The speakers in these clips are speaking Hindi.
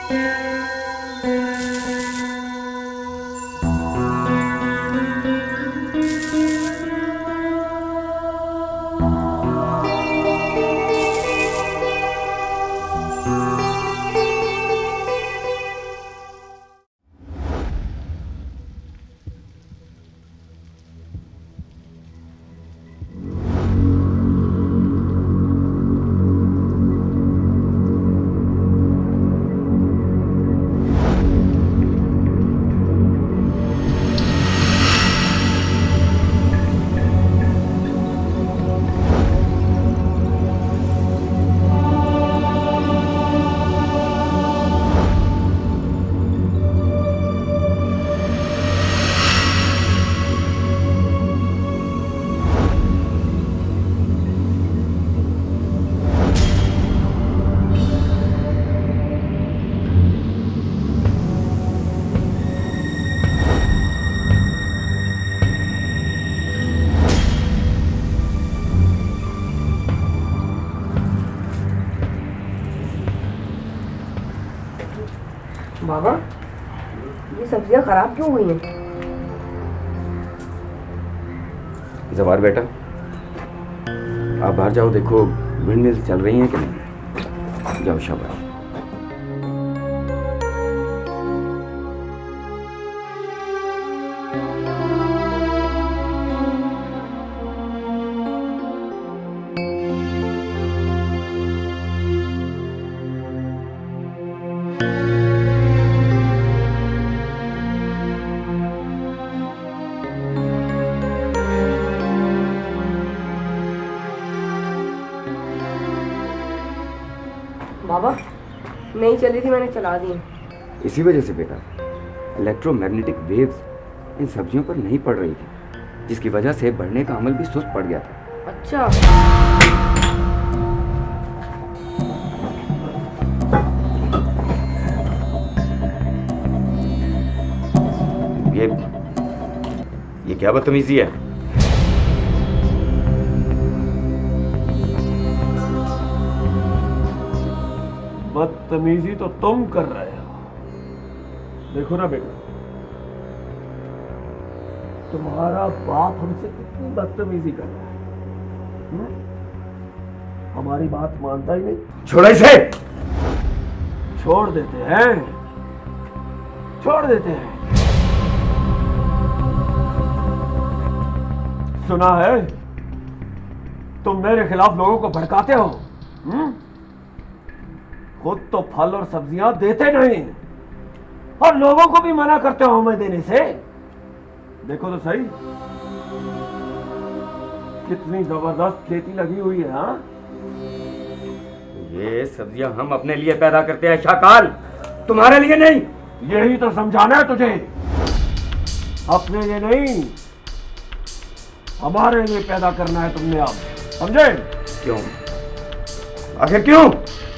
बाबा, ये सब्जियां खराब क्यों हुई हैं? जवार बेटा, आप बाहर जाओ, देखो विंड मिल्स चल रही हैं कि नहीं। जाओ शाबाश। बाबा, नहीं चली थी, मैंने चला दी। इसी वजह से बेटा इलेक्ट्रोमैग्नेटिक वेव्स इन सब्जियों पर नहीं पड़ रही थी, जिसकी वजह से बढ़ने का अमल भी सुस्त पड़ गया था। अच्छा। ये क्या बदतमीजी है? बदतमीजी तो तुम कर रहे हो। देखो ना बेटा, तुम्हारा बाप हमसे कितनी बदतमीजी कर रहा है। हमारी बात मानता ही नहीं। छोड़ो इसे। छोड़ देते हैं, छोड़ देते हैं। सुना है तुम मेरे खिलाफ लोगों को भड़काते हो। खुद तो फल और सब्जियां देते नहीं और लोगों को भी मना करते हो हमें देने से। देखो तो सही, कितनी जबरदस्त खेती लगी हुई है। हाँ, ये सब्जियां हम अपने लिए पैदा करते हैं शाकाल, तुम्हारे लिए नहीं। यही तो समझाना है तुझे, अपने लिए नहीं हमारे लिए पैदा करना है तुमने। अब समझे? क्यों? आखिर क्यों?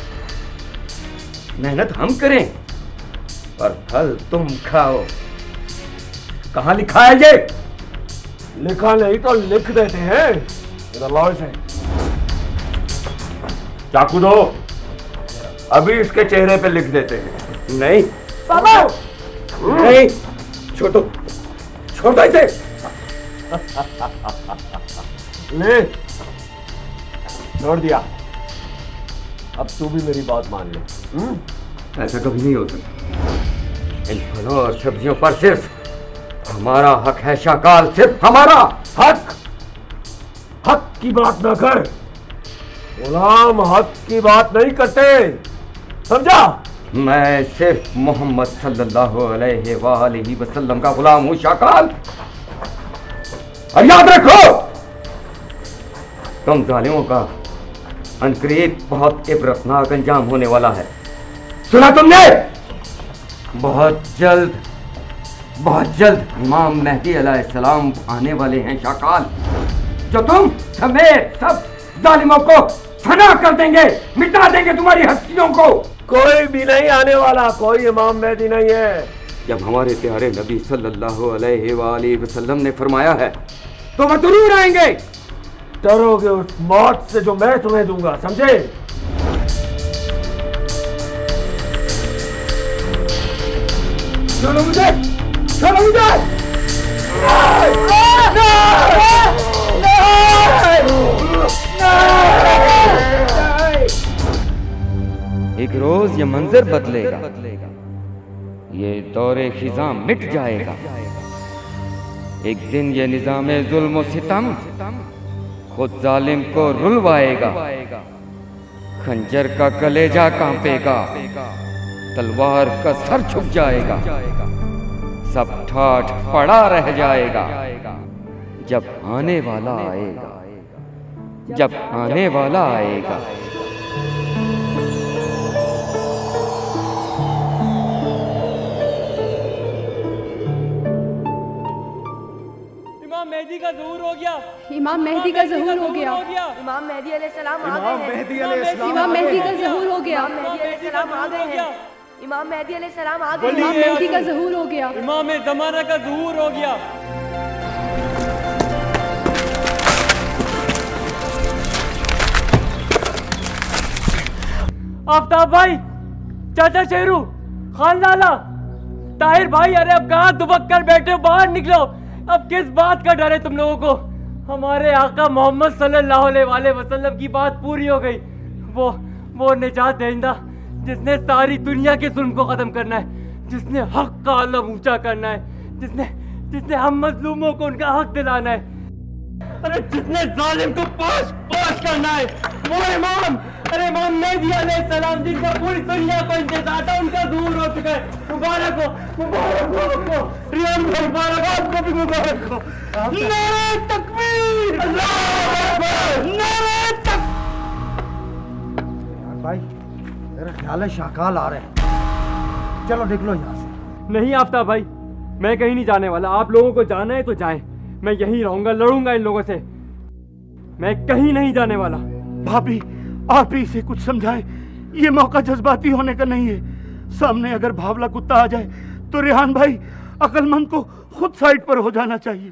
मेहनत हम करें और फल तुम खाओ। कहां लिखा है ये? लिखा नहीं तो लिख देते हैं। इधर लाओ इसे। चाकू दो, अभी इसके चेहरे पे लिख देते हैं। नहीं पापा, नहीं, छोटो छोड़ो इसे। ले, छोड़ दिया। अब तू भी मेरी बात मान ले। ऐसा कभी नहीं हो सकता। इन फलों और सब्जियों पर सिर्फ हमारा हक है शाकाल, सिर्फ हमारा हक। हक की बात ना कर गुलाम, हक की बात नहीं करते, समझा? मैं सिर्फ मोहम्मद सल्लल्लाहु अलैहि वसल्लम का गुलाम हूं शाकाल। और याद रखो, तुम जालिमों का अनकरीब बहुत इबरतनाक अंजाम होने वाला है। सुना तुमने? बहुत जल्द इमाम मेहदी अलैहिस्सलाम आने वाले हैं शाकाल, जो तुम समेत सब जालिमों को फना कर देंगे, मिटा देंगे तुम्हारी हस्तियों को। कोई भी नहीं आने वाला, कोई इमाम मेहदी नहीं है। जब हमारे प्यारे नबी सल्लल्लाहु अलैहि वसल्लम ने फरमाया है तो वह जरूर आएंगे। डरोगे उस मौत से जो मैं तुम्हें दूंगा, समझे? छोड़ो मुझे, छोड़ो मुझे। एक रोज ये मंजर बदलेगा, ये दौरे खिज़ां मिट जाएगा। एक दिन ये निज़ामे जुल्म सितम खुद जालिम को रुलवाएगा। खंजर का कलेजा कांपेगा, तलवार का सर झुक जाएगा। सब ठाठ पड़ा रह जाएगा जब आने वाला आएगा, जब आने वाला आएगा। इमाम मेहदी का ज़हूर हो गया। इमाम मेहदी का ज़हूर हो गया। इमाम मेहदी अलैहिस्सलाम आ गए हैं। इमाम मेहदी का ज़हूर हो गया। इमाम मेहदी अलैहिस्सलाम आ गए हैं। इमाम मेहदी अलैहिस्सलाम आ गए हैं। इमाम मेहदी का ज़हूर हो गया। इमाम ज़माना का ज़हूर हो गया। आफ्ताब भाई, चाचा शेरू, खान लाला, ताहिर भाई, अरे अब कहाँ दुबक कर बैठे हो? बाहर निकलो। अब किस बात का डर है तुम लोगों को? हमारे आका मोहम्मद सल्लल्लाहु अलैहि वसल्लम की बात पूरी हो गई। वो निजात देंदा जिसने सारी दुनिया के जुल्म को खत्म करना है, जिसने हक का आलम ऊंचा करना है, जिसने हम मजलूमों को उनका हक दिलाना है, अरे जिसने जालिम को पाश पाश करना है, वो इमाम, अरे इमाम मेहदी अलैहिस्सलाम जिनका पूरी दुनिया को इंतजार था, उनका ज़हूर हो चुका है। मुबारक हो, मुबारक हो आपको, रियान को मुबारक हो, आपको भी मुबारक हो। नारे तकबीर, अल्लाहू अकबर, नारे तकबीर। भाई मेरा ख्याल है शाकाल आ रहे हैं, चलो निकलो यहाँ से। नहीं आफ्ताब भाई, मैं कहीं नहीं जाने वाला। आप लोगों को जाना है तो जाएं, मैं यहीं रहूंगा, लड़ूंगा इन लोगों से। मैं कहीं नहीं जाने वाला। भाभी, आप ही इसे कुछ समझाएं। ये मौका जज्बाती होने का नहीं है। सामने अगर भावला कुत्ता आ जाए तो रेहान भाई अक्लमंद को खुद साइड पर हो जाना चाहिए।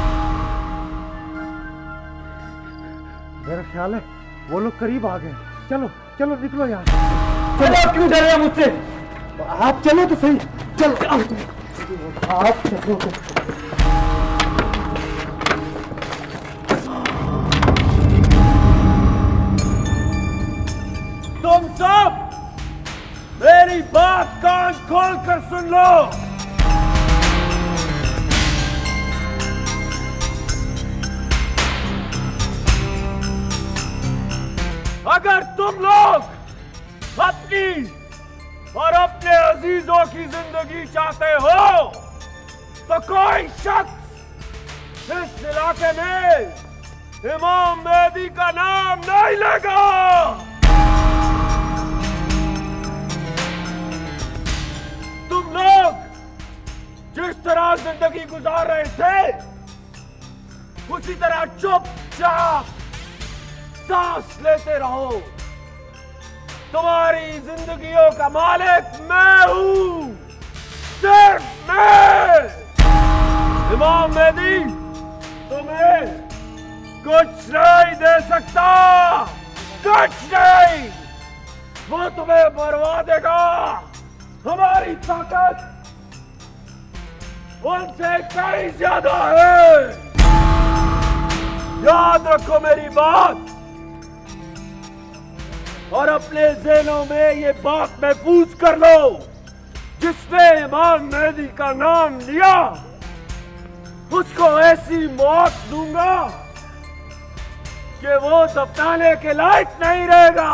मेरा ख्याल है वो लोग करीब आ गए। चलो चलो निकलो यहाँ। चलो, आप क्यों डर रहे हैं मुझसे? आप चलो तो सही। चलो आप चलो तो। तुम सब मेरी बात कान खोल कर सुन लो। अगर तुम लोग अपनी और अपने अजीजों की जिंदगी चाहते हो तो कोई शख्स इस इलाके में इमाम मेहदी का नाम नहीं लेगा। तुम लोग जिस तरह जिंदगी गुजार रहे थे उसी तरह चुपचाप सांस लेते रहो। तुम्हारी जिंदगियों का मालिक मैं हूं, सिर्फ मैं। इमाम मेहदी तुम्हें कुछ नहीं दे सकता, कुछ नहीं। वो तुम्हें मरवा देगा। हमारी ताकत उनसे कहीं ज्यादा है। याद रखो मेरी बात और अपने ज़हनों में ये बात महफूज कर लो। जिसने इमाम मेहदी का नाम लिया उसको ऐसी मौत दूंगा कि वो दफनाने के लायक नहीं रहेगा।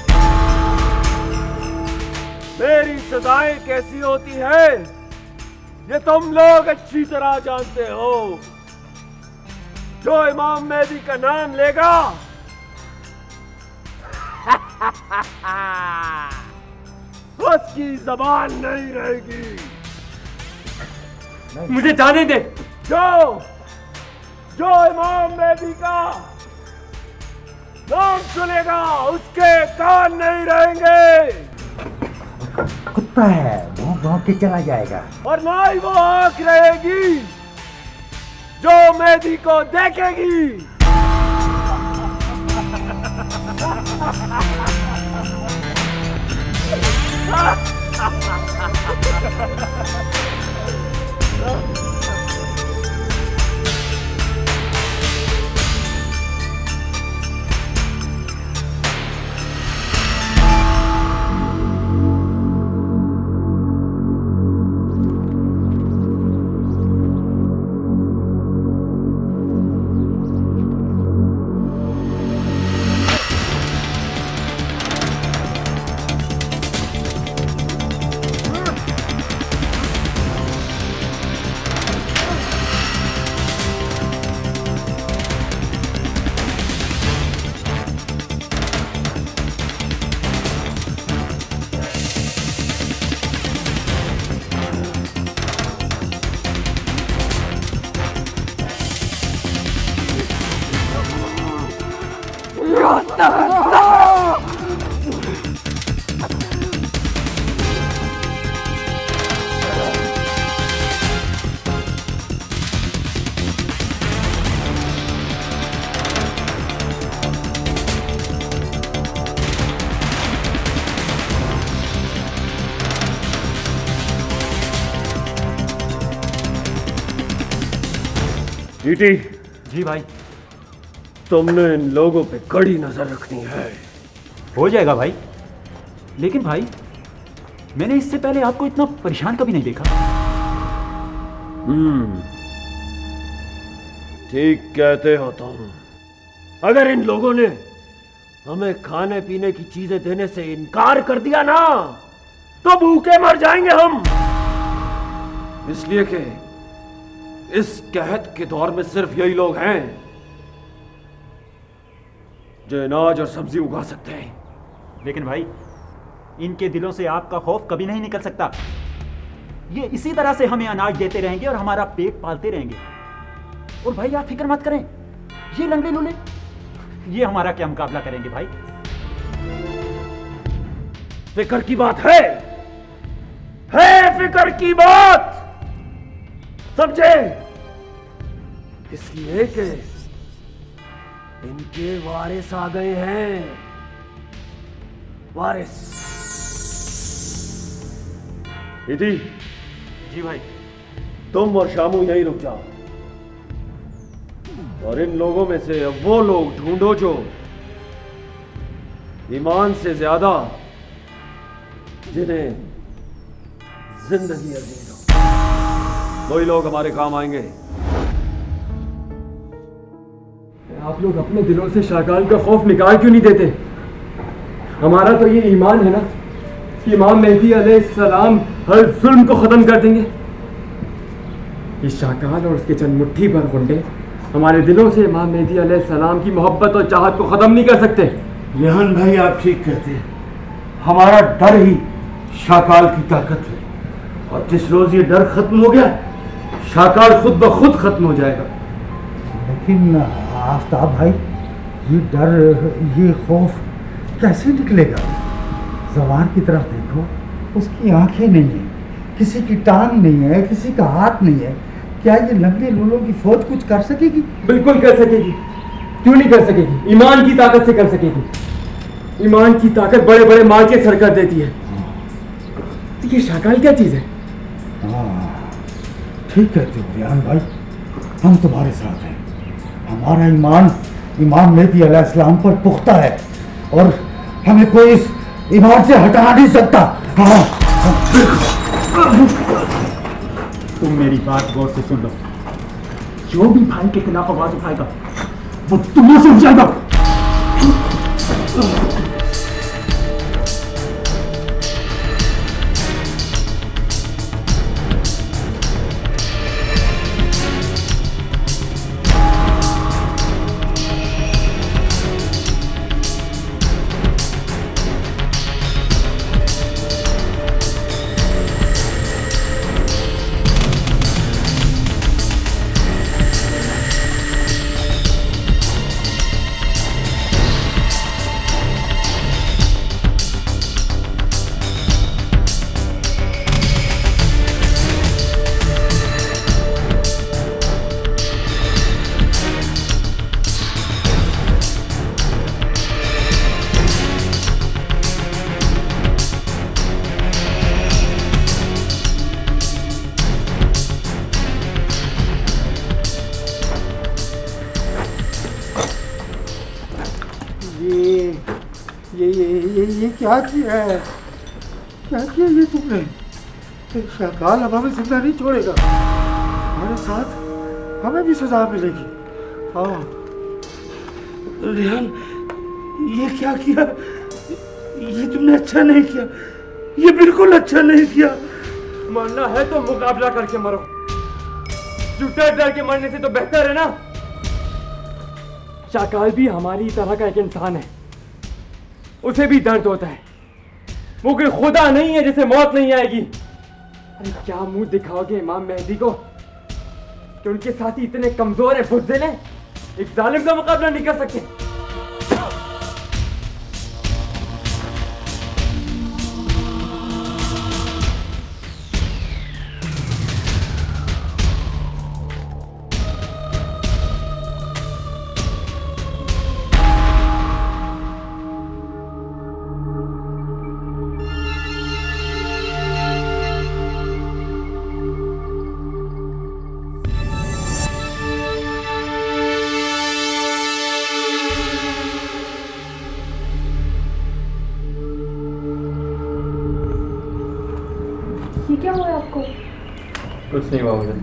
मेरी सजाएं कैसी होती है ये तुम लोग अच्छी तरह जानते हो। जो इमाम मेहदी का नाम लेगा उसकी जबान नहीं रहेगी। मुझे जाने दे। जो इमाम मेहदी का नाम सुनेगा उसके कान नहीं रहेंगे। कुत्ता है, भौंक भौंक के चला जाएगा। और ना ही वो आंख रहेगी जो मेहदी को देखेगी। टीटी, जी भाई। तुमने इन लोगों पे कड़ी नजर रखनी है। हो जाएगा भाई। लेकिन भाई, मैंने इससे पहले आपको इतना परेशान कभी नहीं देखा। ठीक कहते हो तुम। अगर इन लोगों ने हमें खाने पीने की चीजें देने से इनकार कर दिया ना, तो भूखे मर जाएंगे हम। इसलिए कि इस कहत के दौर में सिर्फ यही लोग हैं जो अनाज और सब्जी उगा सकते हैं। लेकिन भाई, इनके दिलों से आपका खौफ कभी नहीं निकल सकता। ये इसी तरह से हमें अनाज देते रहेंगे और हमारा पेट पालते रहेंगे। और भाई, आप फिक्र मत करें, ये लंगड़े लूले ये हमारा क्या मुकाबला करेंगे भाई। फिक्र की बात है फिक्र की बात, समझे? इसलिए कि इनके वारिस आ गए हैं। वारिस। दीदी। जी भाई। तुम और शामू यहीं रुक जाओ और इन लोगों में से अब वो लोग ढूंढो जो ईमान से ज्यादा जिन्हें जिंदगी अजीज हो, वही लोग हमारे काम आएंगे। आप लोग अपने दिलों से शाकाल का खौफ निकाल क्यों नहीं देते? हमारा तो ये ईमान है ना कि इमाम मेहदी अलैहिस्सलाम हर जुल्म को खत्म कर देंगे। ये शाकाल और उसके चंद मुट्ठी भर गुंडे हमारे दिलों से इमाम मेहदी अलैहिस्सलाम की मोहब्बत और चाहत को खत्म नहीं कर सकते। रेहान भाई, आप ठीक कहते हैं। हमारा डर ही शाकाल की ताकत है, और जिस रोज ये डर खत्म हो गया, शाकाल खुद ब खुद खत्म हो जाएगा। लेकिन आफ्ताब भाई, ये डर, ये खौफ कैसे निकलेगा? जवार की तरफ देखो, उसकी आंखें नहीं है, किसी की टांग नहीं है, किसी का हाथ नहीं है। क्या ये लंगड़े लूलों की फौज कुछ कर सकेगी? बिल्कुल कर सकेगी। क्यों नहीं कर सकेगी? ईमान की ताकत से कर सकेगी। ईमान की ताकत बड़े बड़े मार के सर कर देती है। तो ये शाकाल क्या चीज है? हाँ, ठीक कहते हो रेहान भाई, हम तुम्हारे साथ हैं। हमारा ईमान इमाम मेहदी अलैहिस्सलाम पर पुख्ता है और हमें कोई इस ईमान से हटा नहीं सकता। हाँ, तुम मेरी बात गौर से सुन लो। जो भी भाई के खिलाफ आवाज उठाएगा वो तुम्हें से उठ जाएगा। ये क्या किया है? क्या किया ये तुमने? शाकाल अब हमें जिंदा नहीं छोड़ेगा। हमारे साथ हमें भी सजा मिलेगी। हाँ रेहान, ये क्या किया? ये तुमने अच्छा नहीं किया, ये बिल्कुल अच्छा नहीं किया। मरना है तो मुकाबला करके मरो। झूठे डर के मरने से तो बेहतर है ना। शाकाल भी हमारी तरह का एक इंसान है, उसे भी दर्द होता है। वो कोई खुदा नहीं है जिसे मौत नहीं आएगी। अरे क्या मुंह दिखाओगे इमाम मेहदी को कि उनके साथी इतने कमजोर है, बुज़दिल हैं, एक जालिम का मुकाबला नहीं कर सकते। ये क्या हुआ है आपको? कुछ नहीं हुआ मुझे।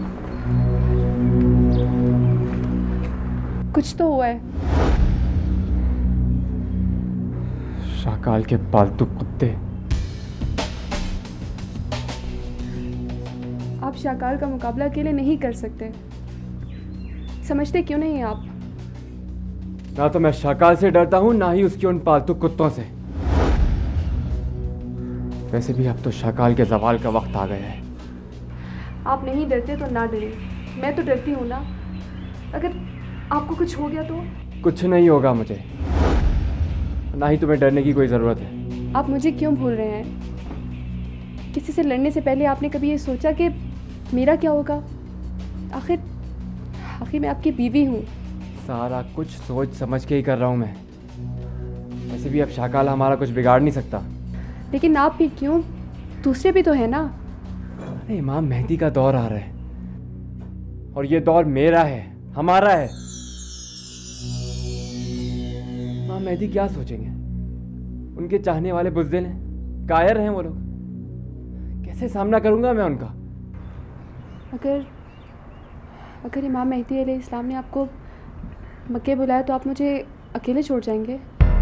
कुछ तो हुआ है। शाकाल के पालतू कुत्ते। आप शाकाल का मुकाबला अकेले नहीं कर सकते। समझते क्यों नहीं आप? ना तो मैं शाकाल से डरता हूँ, ना ही उसके उन पालतू कुत्तों से। वैसे भी अब तो शाकाल के ज़वाल का वक्त आ गया है। आप नहीं डरते तो ना डरें। मैं तो डरती हूँ ना। अगर आपको कुछ हो गया तो? कुछ नहीं होगा मुझे, ना ही तुम्हें डरने की कोई ज़रूरत है। आप मुझे क्यों भूल रहे हैं? किसी से लड़ने से पहले आपने कभी ये सोचा कि मेरा क्या होगा? आखिर मैं आपकी बीवी हूँ। सारा कुछ सोच समझ के ही कर रहा हूँ मैं। वैसे भी अब शाकाल हमारा कुछ बिगाड़ नहीं सकता। लेकिन आप भी क्यों? दूसरे भी तो है ना। अरे इमाम मेहदी का दौर आ रहा है, और ये दौर मेरा है, हमारा है। इमाम मेहदी क्या सोचेंगे? उनके चाहने वाले बुज़दिल हैं, कायर हैं वो लोग। कैसे सामना करूंगा मैं उनका? अगर इमाम मेहदी अलैहिस्सलाम ने आपको मक्के बुलाया तो आप मुझे अकेले छोड़ जाएंगे?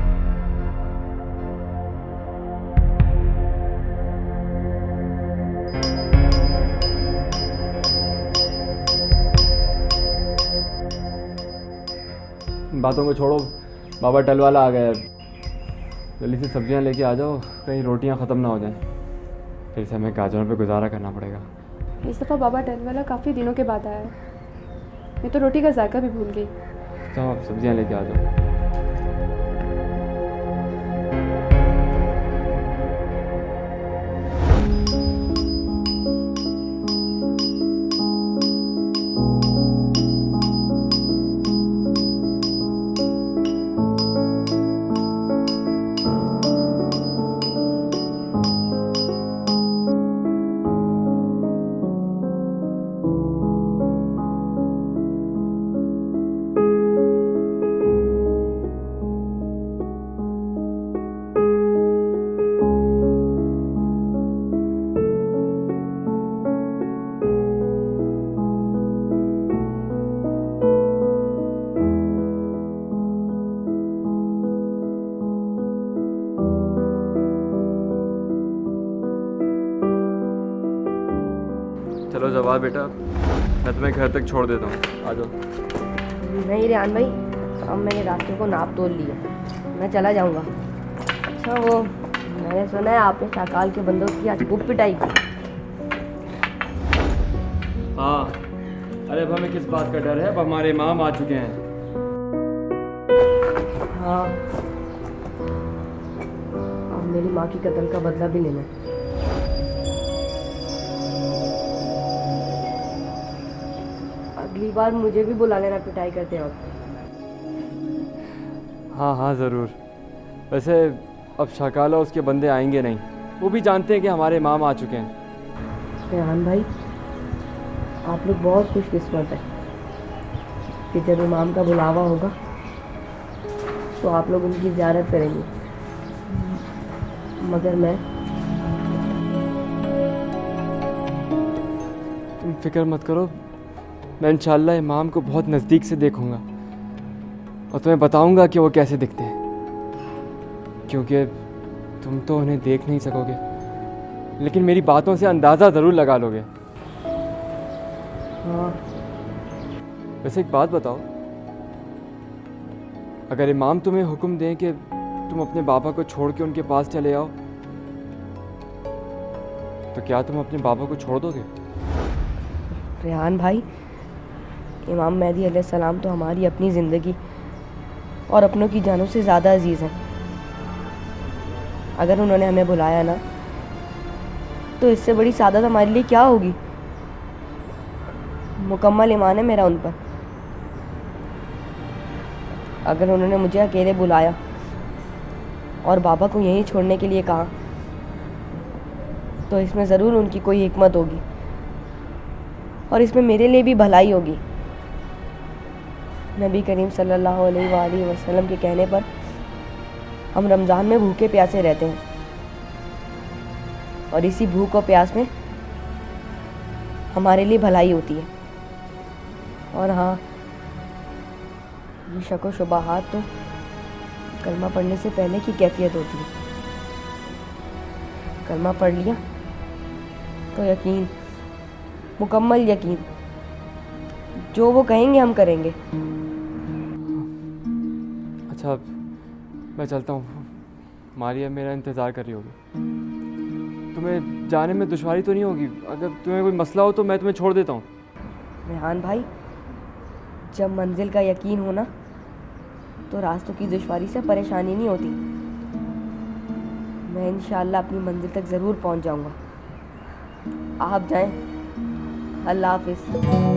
बातों को छोड़ो, बाबा टलवाला आ गया है। जल्दी से सब्जियां लेके आ जाओ, कहीं रोटियां ख़त्म ना हो जाएं। फिर से हमें गाजरों पे गुजारा करना पड़ेगा। इस दफ़ा बाबा टलवाला काफ़ी दिनों के बाद आया है। मैं तो रोटी का जायका भी भूल गई। जाओ आप सब्जियां लेके आ जाओ। चलो जवाब बेटा, मैं तुम्हें घर तक छोड़ देता हूँ, आ जाओ। नहीं रेहान भाई, अब मैंने रास्ते को नाप तोल लिया, मैं चला जाऊँगा। अच्छा वो मैंने सुना है आपने शाकाल के बंदों की आज खूब पिटाई की। हाँ, अरे अब हमें किस बात का डर है? अब हमारे इमाम आ चुके हैं। हाँ, अब मेरी माँ की कत्ल का बदला भी लेना है। अगली बार मुझे भी बुला लेना पिटाई करते वक्त। हाँ हाँ ज़रूर। वैसे अब शाकाल और उसके बंदे आएंगे नहीं, वो भी जानते हैं कि हमारे इमाम आ चुके हैं। रेहान भाई, आप लोग बहुत खुशकिस्मत हैं कि जब इमाम का बुलावा होगा तो आप लोग उनकी ज़ियारत करेंगे। मगर मैं, तुम फिक्र मत करो, मैं इंशाल्लाह इमाम को बहुत नज़दीक से देखूंगा और तुम्हें बताऊंगा कि वो कैसे दिखते हैं, क्योंकि तुम तो उन्हें देख नहीं सकोगे, लेकिन मेरी बातों से अंदाज़ा ज़रूर लगा लोगे। हाँ। वैसे एक बात बताओ, अगर इमाम तुम्हें हुक्म दें कि तुम अपने बाबा को छोड़ के उनके पास चले आओ, तो क्या तुम अपने बाबा को छोड़ दोगे? रेहान भाई, इमाम मेहदी अलैहिस्सलाम तो हमारी अपनी ज़िंदगी और अपनों की जानों से ज़्यादा अजीज़ हैं। अगर उन्होंने हमें बुलाया ना, तो इससे बड़ी सादत हमारे लिए क्या होगी। मुकम्मल ईमान है मेरा उन पर। अगर उन्होंने मुझे अकेले बुलाया और बाबा को यहीं छोड़ने के लिए कहा, तो इसमें ज़रूर उनकी कोई हिकमत होगी और इसमें मेरे लिए भी भलाई होगी। नबी करीम सल्लल्लाहु अलैहि वसल्लम के कहने पर हम रमज़ान में भूखे प्यासे रहते हैं और इसी भूख और प्यास में हमारे लिए भलाई होती है। और हाँ, ये शक व शुबहात तो कलमा पढ़ने से पहले की कैफियत होती है। कलमा पढ़ लिया तो यकीन, मुकम्मल यकीन, जो वो कहेंगे हम करेंगे। अच्छा, मैं चलता हूँ। मारिया मेरा इंतज़ार कर रही होगी। तुम्हें जाने में दुश्वारी तो नहीं होगी? अगर तुम्हें कोई मसला हो तो मैं तुम्हें छोड़ देता हूँ। रेहान भाई, जब मंजिल का यकीन हो ना तो रास्तों की दुश्वारी से परेशानी नहीं होती। मैं इंशाअल्लाह अपनी मंजिल तक ज़रूर पहुँच जाऊँगा। आप जाएं। अल्लाह हाफिज़।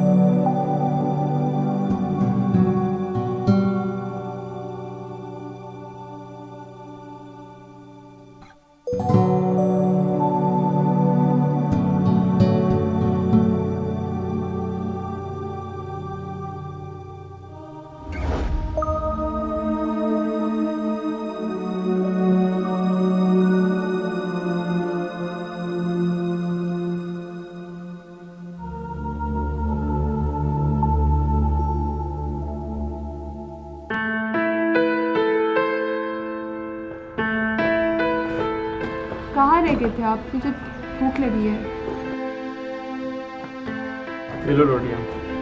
कहाँ रह गए थे आप? मुझे भूख लगी है। ले लो रोटियाँ।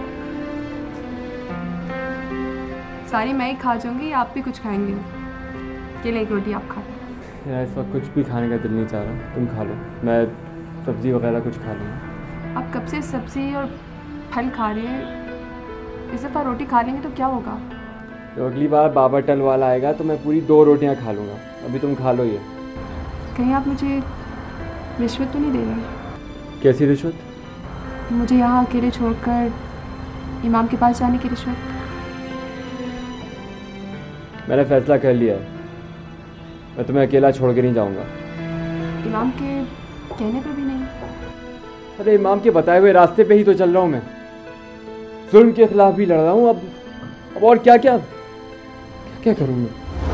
सारी मैं ही खा जाऊंगी या आप भी कुछ खाएंगे? ये ले एक रोटी आप खा। यार इस वक्त कुछ भी खाने का दिल नहीं चाह रहा, तुम खा लो, मैं सब्ज़ी वगैरह कुछ खा लूँगा। आप कब से सब्ज़ी और फल खा रहे हैं, इस दफ़ा रोटी खा लेंगे तो क्या होगा? तो अगली बार बाबा टल वाला आएगा तो मैं पूरी 2 रोटियाँ खा लूँगा। अभी तुम खा लो ये। कहीं आप मुझे रिश्वत तो नहीं दे रहे? कैसी रिश्वत? मुझे यहाँ अकेले छोड़कर इमाम के पास जाने की रिश्वत। मैंने फैसला कर लिया है, मैं तुम्हें अकेला छोड़ के नहीं जाऊँगा। इमाम के कहने पर भी नहीं? अरे इमाम के बताए हुए रास्ते पे ही तो चल रहा हूँ मैं। जुल्म के खिलाफ भी लड़ रहा हूँ। अब और क्या क्या क्या करूँ मैं?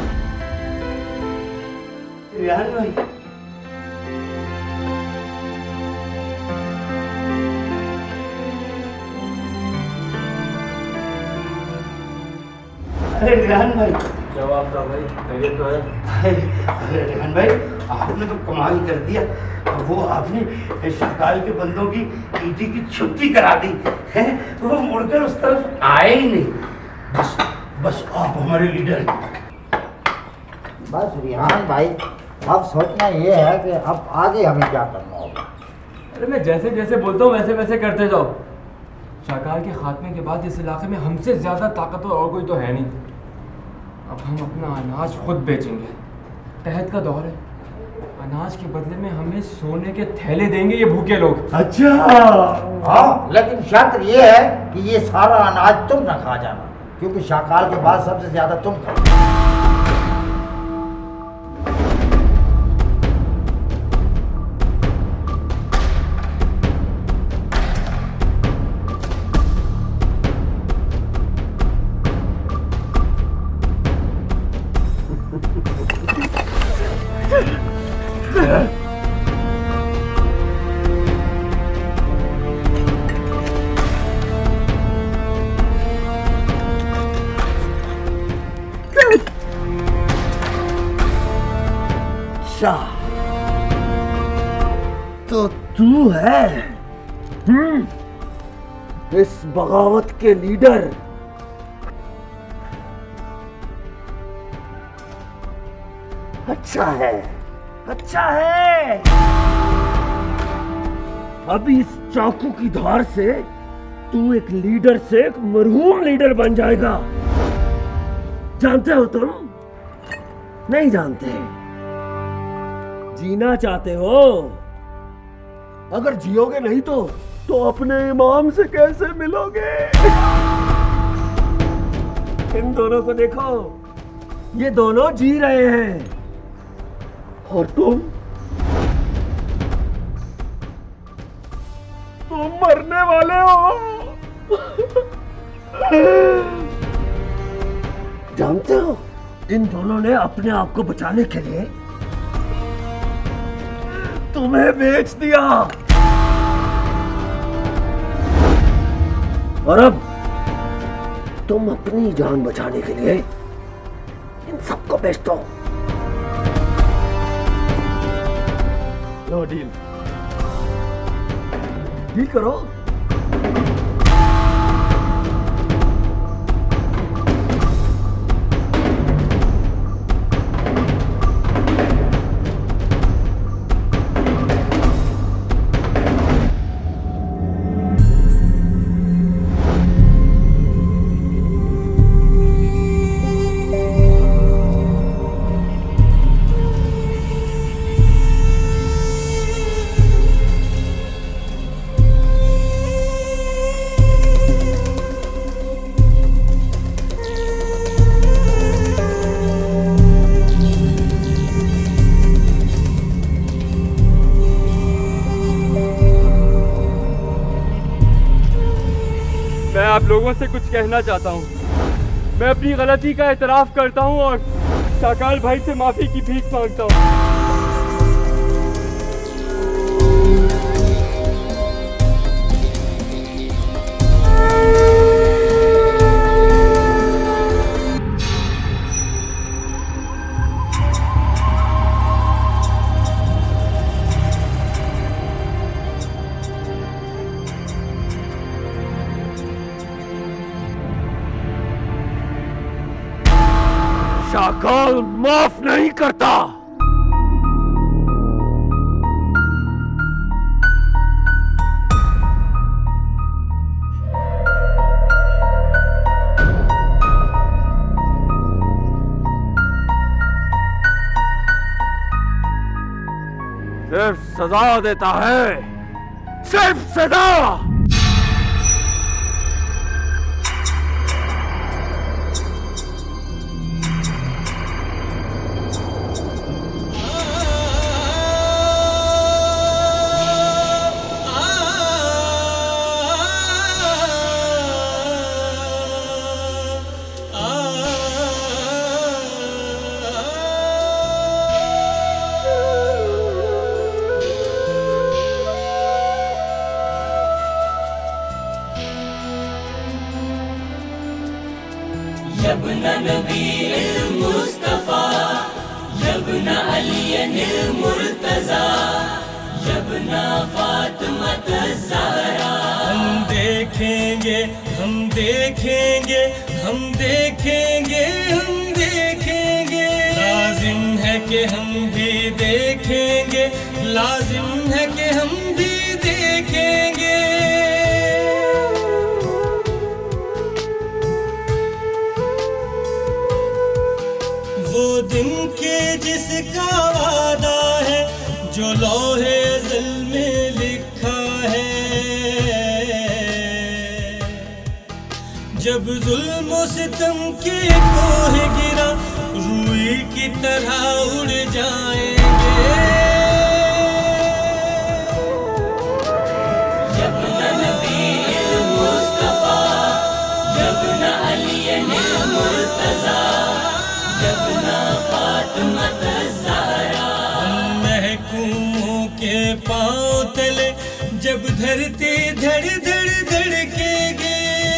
रेहान भाई, अरे रेहान भाई, क्या बात था भाई? खैरियत तो है? अरे रेहान भाई, आपने तो कमाल कर दिया। वो आपने शकाल के बंदों की ईदी की छुट्टी करा दी है। वो मुड़कर उस तरफ आए ही नहीं। बस बस आप हमारे लीडर हैं। बस रेहान भाई, अब सोचना ये है कि अब आगे हमें क्या करना होगा। अरे मैं जैसे जैसे बोलता हूँ वैसे वैसे करते जाओ। शाकाल के खात्मे के बाद इस इलाके में हमसे ज़्यादा ताकतवर और कोई तो है नहीं। अब हम अपना अनाज खुद बेचेंगे। तहत का दौर है, अनाज के बदले में हमें सोने के थैले देंगे ये भूखे लोग। अच्छा हाँ, लेकिन शर्त ये है कि ये सारा अनाज तुम न खा जाना, क्योंकि शाकाल के बाद सबसे ज्यादा तुम खाओ। तो तू है इस बगावत के लीडर? अच्छा है, अच्छा है। अभी इस चाकू की धार से तू एक लीडर से एक मरहूम लीडर बन जाएगा। जानते हो तुम? नहीं जानते? जीना चाहते हो? अगर जियोगे नहीं तो अपने इमाम से कैसे मिलोगे? इन दोनों को देखो, ये दोनों जी रहे हैं और तुम मरने वाले हो। जानते हो, इन दोनों ने अपने आप को बचाने के लिए तुम्हें बेच दिया। और अब तुम अपनी जान बचाने के लिए इन सबको बेच दो। लो डील करो। मैं आप लोगों से कुछ कहना चाहता हूँ। मैं अपनी गलती का एतराफ़ करता हूँ और शाकाल भाई से माफ़ी की भीख मांगता हूँ। शाकाल माफ नहीं करता। सिर्फ सजा देता है, सिर्फ सजा। यब्ना नबील मुस्तफा, यब्ना अलियनिल मुर्तजा, यब्ना फातिमत ज़हरा। हम देखेंगे, हम देखेंगे, हम देखेंगे, हम देखेंगे। लाजिम है कि हम भी देखेंगे, लाजिम है कि हम भी देखेंगे। वो दिन के जिसका वादा है, जो लोहे दिल में लिखा है। जब जुल्म सितम के कोह गिरा, रूई की तरह उड़ जाएंगे। यब्ना नबील मुस्तफा, यब्ना अलियनिल मुर्तजा, यब्ना फातिमत ज़हरा। महकूमों के पांव तले जब धरती धड़ धड़ धड़केगी,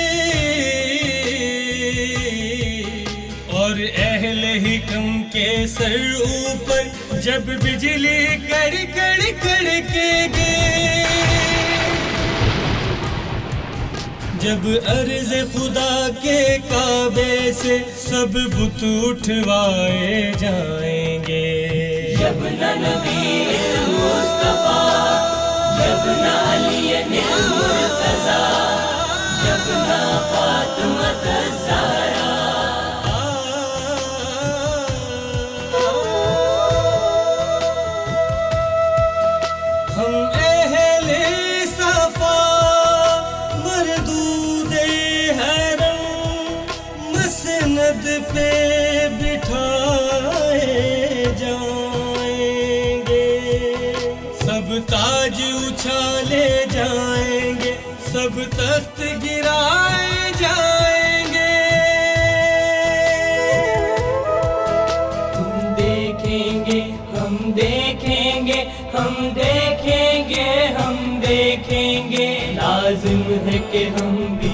और अहले हिकम के सर ऊपर जब बिजली कड़ कड़ कड़केगी। जब अर्ज़ खुदा के काबे से सब बुत उठवाए जाएंगे। यब्ना नबील मुस्तफा, यब्ना अलियनिल मुर्तजा, यब्ना फातिमत ज़हरा। हम अहले सफा मसनद पे बिठाए जाएंगे। सब ताज उछाले जाएंगे, सब तख्त गिराए जाएंगे। हम देखेंगे, हम देखेंगे, हम देखेंगे, हम देखेंगे। लाजिम है कि हम भी